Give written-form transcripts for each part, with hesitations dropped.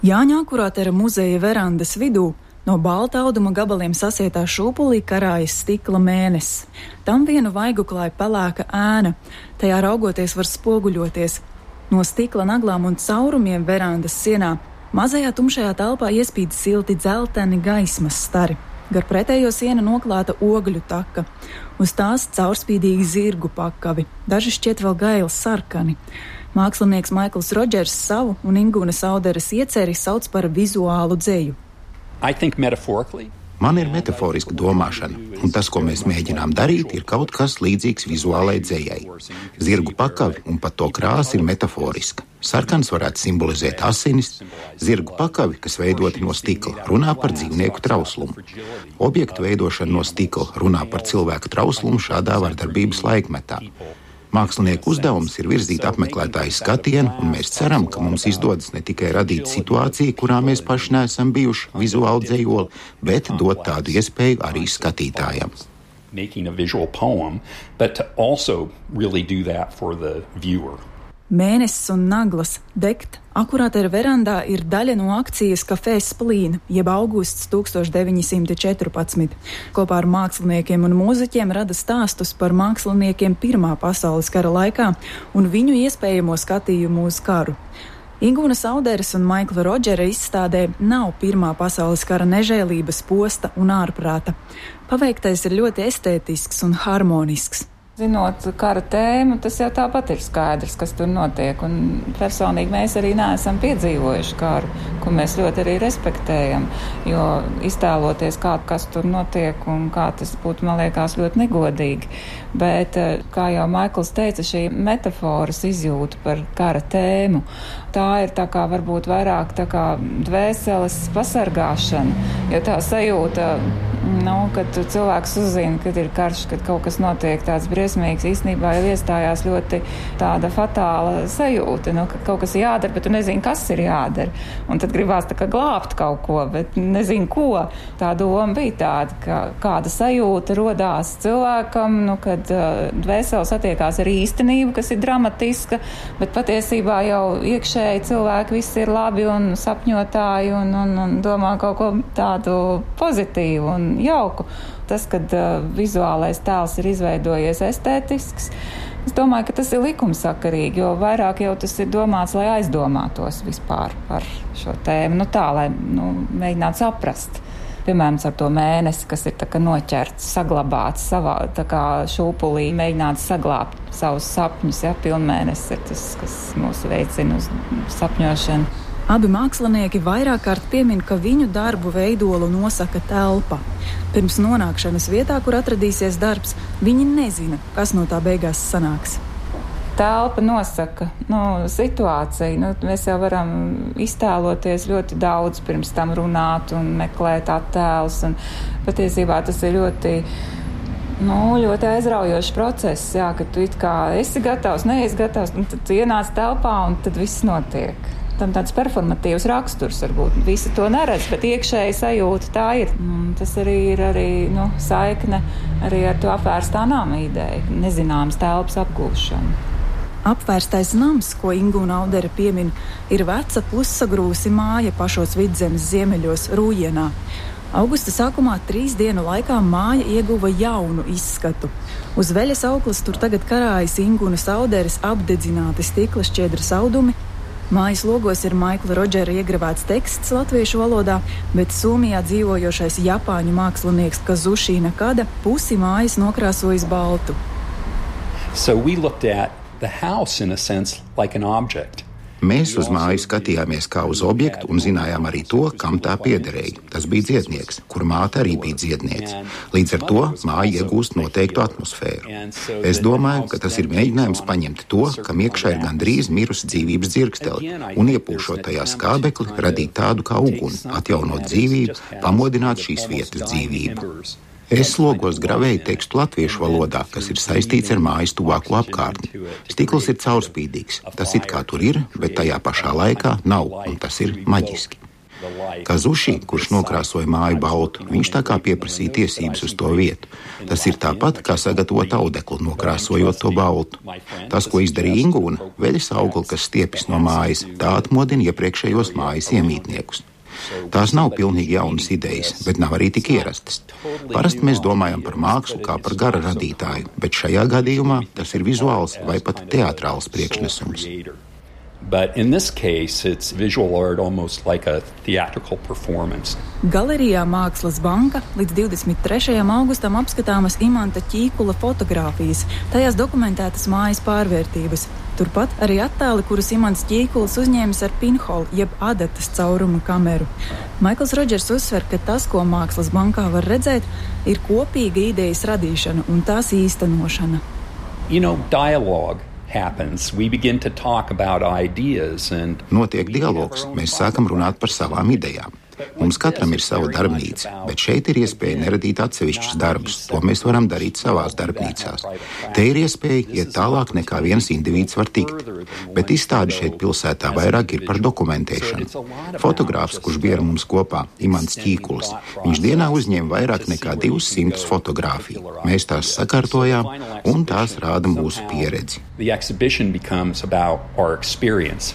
Jāņa Akurātera muzeja verandas vidū no balta auduma gabaliem sasietā šūpulī karājas stikla mēnesis. Tam vienu vaigu klāja pelēka ēna, tajā raugoties var spoguļoties. No stikla naglām un caurumiem verandas sienā mazajā tumšajā telpā iespīd silti dzelteni gaismas stari. Gar pretējo sienu noklāta ogļu taka. Uz tās caurspīdīgi zirgu pakavi, daži šķiet vēl gaili sarkani. Mākslinieks Maikls Rodžers savu un Ingūnas Auderes ieceri sauc par vizuālu dzeju. Man ir metaforiska domāšana, un tas, ko mēs mēģinām darīt, ir kaut kas līdzīgs vizuālai dzejai. Zirgu pakavi un pat to krāsa ir metaforiska. Sarkans varētu simbolizēt asinis, zirgu pakavi, kas veidoti no stikla, runā par dzīvnieku trauslumu. Objektu veidošana no stikla runā par cilvēku trauslumu šādā vardarbības laikmetā. Mākslinieku uzdevums ir virzīt apmeklētāju skatienu, un mēs ceram, ka mums izdodas ne tikai radīt situāciju, kurā mēs paši neesam bijuši vizuāli dzejoli, bet dot tādu iespēju arī skatītājam. Mēnesis un naglas degt Akurātera verandā ir daļa no akcijas Kafē Splīna, jeb augusts 1914. Kopā ar māksliniekiem un mūziķiem rada stāstus par māksliniekiem Pirmā pasaules kara laikā un viņu iespējamo skatījumu uz karu. Ingūnas Auderes un Maikla Rodžera izstādē nav Pirmā pasaules kara nežēlības, posta un ārprāta. Paveiktais ir ļoti estētisks un harmonisks. Zinot kara tēmu, tas jau tāpat ir skaidrs, kas tur notiek. Un personīgi mēs arī neesam piedzīvojuši karu, ko mēs ļoti arī respektējam. Jo iztēloties, kas tur notiek un kā tas būtu, man liekas, ļoti negodīgi. Bet, kā jau Maikls teica, šī metaforas izjūta par kara tēmu, tā ir tā kā varbūt vairāk tā kā dvēseles pasargāšana. Jo tā sajūta, kad cilvēks uzzina, kad ir karš, kad kaut kas notiek tāds briesmīgs, īstenībā jau iestājās ļoti tāda fatāla sajūta, ka kaut kas jādara, bet tu nezini, kas ir jādara. Un tad gribās tā kā glābt kaut ko, bet nezinu ko. Tā doma bija tāda, ka kāda sajūta rodās cilvēkam, kad dvēsele satiekās ar īstenību, kas ir dramatiska, bet patiesībā jau iekšēji cilvēki visi ir labi un sapņotāji un domā kaut ko tādu pozitīvu un jauku. Tas, kad vizuālais tēls ir izveidojies estētisks, es domāju, ka tas ir likumsakarīgi, jo vairāk jau tas ir domāts, lai aizdomātos vispār par šo tēmu. Lai mēģinātu saprast. Piemēram, ar to mēnesi, kas ir tā kā noķerts, saglabāts savā tā kā šūpulī, mēģināts saglābt savus sapņus. Pilnmēnesis ir tas, kas mūs veicina uz sapņošanu. Abi mākslinieki vairāk kārt piemin, ka viņu darbu veidolu nosaka telpa. Pirms nonākšanas vietā, kur atradīsies darbs, viņi nezina, kas no tā beigās sanāks. Telpa nosaka situāciju. Mēs jau varam iztēloties ļoti daudz, pirms tam runāt un meklēt attēlus. Un patiesībā tas ir ļoti aizraujošs process, ka tu it kā esi gatavs, neesi gatavs, un tad tu ienāc telpā un tad viss notiek. Tam tāds performatīvs raksturs varbūt. Visi to neredz, bet iekšēji sajūta tā ir. Tas arī ir saikne arī ar to apvērstā nama ideju, nezināmas telpas apgūšanu. Apvērstais nams, ko Ingūna Audere piemin, ir veca pussagrūsi māja pašos Vidzemes ziemeļos Rūjienā. Augusta sākumā 3 dienu laikā māja ieguva jaunu izskatu. Uz veļas auklas tur tagad karājas Ingūnas Auderes apdedzināti stikla šķiedras audumi. Mājas logos ir Maikla Rodžera iegravēts teksts latviešu valodā, bet Somijā dzīvojošais japāņu mākslinieks Kazushi Nakada pusi mājas nokrāsojis baltu. So we looked at the house in a sense like an object. Mēs uz māju skatījāmies kā uz objektu un zinājām arī to, kam tā piederēja. Tas bija dziednieks, kur māte arī bija dziedniece. Līdz ar to māja iegūst noteiktu atmosfēru. Es domāju, ka tas ir mēģinājums paņemt to, kam iekšā ir gandrīz mirusi dzīvības dzirksteli, un iepūšot tajā skābekli, radīt tādu kā uguni, atjaunot dzīvību, pamodināt šīs vietas dzīvību. Es logos gravēju tekstu latviešu valodā, kas ir saistīts ar mājas tuvāko apkārtni. Stikls ir caurspīdīgs, tas it kā tur ir, bet tajā pašā laikā nav, un tas ir maģiski. Kazuši, kurš nokrāsoja māju baltu, viņš tā kā pieprasīja tiesības uz to vietu. Tas ir tāpat, kā sagatavot audeklu, nokrāsojot to baltu. Tas, ko izdarīja Ingūna, veļas augli, kas stiepjas no mājas, tā atmodina iepriekšējos mājas iemītniekus. Tās nav pilnīgi jaunas idejas, bet nav arī tik ierastas. Parasti mēs domājam par mākslu kā par gara radītāju, bet šajā gadījumā tas ir vizuāls vai pat teātrāls priekšnesums. But in this case, it's visual art almost like a theatrical performance. Galerijā Mākslas banka līdz 23. augustam apskatāmas Imanta Ķīkula fotogrāfijas, tajās dokumentētas mājas pārvērtības. Turpat arī attēli, kurus Imants Ķīkuls uzņēmis ar pinholu, jeb adatas cauruma kameru. Maikls Rodžers uzsver, ka tas, ko Mākslas bankā var redzēt, ir kopīga idejas radīšana un tās īstenošana. Dialogue happens. We begin to talk about ideas and Notiek dialogs, mēs sākam runāt par savām idejām. Mums katram ir sava darbnīca, bet šeit ir iespēja neradīt atsevišķus darbus. To mēs varam darīt savās darbnīcās. Te ir iespēja iet tālāk nekā viens indivīds var tikt. Bet izstāde šeit pilsētā vairāk ir par dokumentēšanu. Fotogrāfs, kurš bija ar mums kopā, Imants Ķīkulis, viņš dienā uzņēma vairāk nekā 200 fotogrāfiju. Mēs tās sakārtojām un tās rāda mūsu pieredzi. the exhibition becomes about our experience.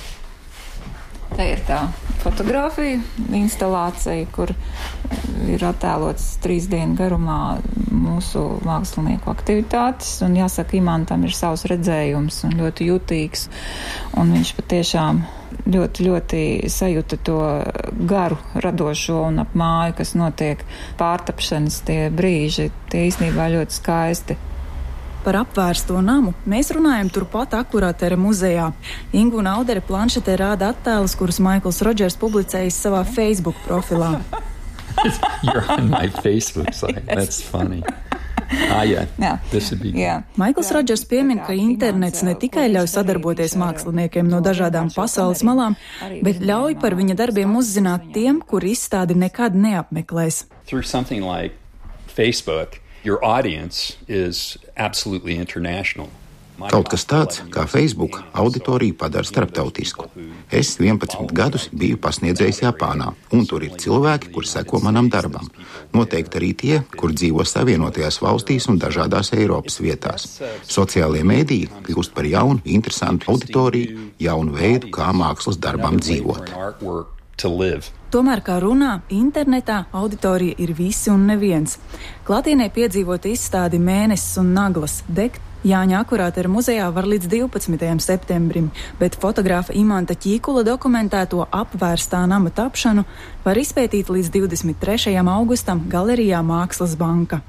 Te ir tā fotogrāfija, instalācija, kur ir attēlots 3 dienu garumā mūsu mākslinieku aktivitātes. Un jāsaka, Imantam ir savs redzējums un ļoti jutīgs. Un viņš patiešām ļoti sajuta to garu radošo un ap māju, kas notiek pārtapšanas tie brīži. Tie īstenībā ļoti skaisti. Par apvērsto namu mēs runājam turpat Akurātera muzejā. Ingūna Audere planšetē rāda attēlus, kurus Maikls Rodžers publicējis savā Facebook profilā. You're on my Facebook site. That's funny. Jā. Maikls Rodžers piemin, ka internets ne tikai ļauj sadarboties māksliniekiem no dažādām pasaules malām, bet ļauj par viņa darbiem uzzināt tiem, kur izstādi nekad neapmeklēs. Through something like Facebook, your audience is absolutely international. Kaut kas tāds, kā Facebook, auditoriju padara starptautisku. Es 11 gadus biju pasniedzējis Japānā, un tur ir cilvēki, kur seko manam darbam. Noteikti arī tie, kur dzīvo Savienotajās valstīs un dažādās Eiropas vietās. Sociālie mēdīji kļūst par jaunu, interesantu auditoriju, jaunu veidu, kā mākslas darbam dzīvot. Tomēr, kā runā, internetā auditorija ir visi un neviens. Klātienē piedzīvot izstādi Mēnesis un naglas degt Jāņa Akurātera muzejā var līdz 12. septembrim, bet fotogrāfa Imanta Ķīkula dokumentēto apvērstā nama tapšanu var izpētīt līdz 23. augustam Galerijā Mākslas banka.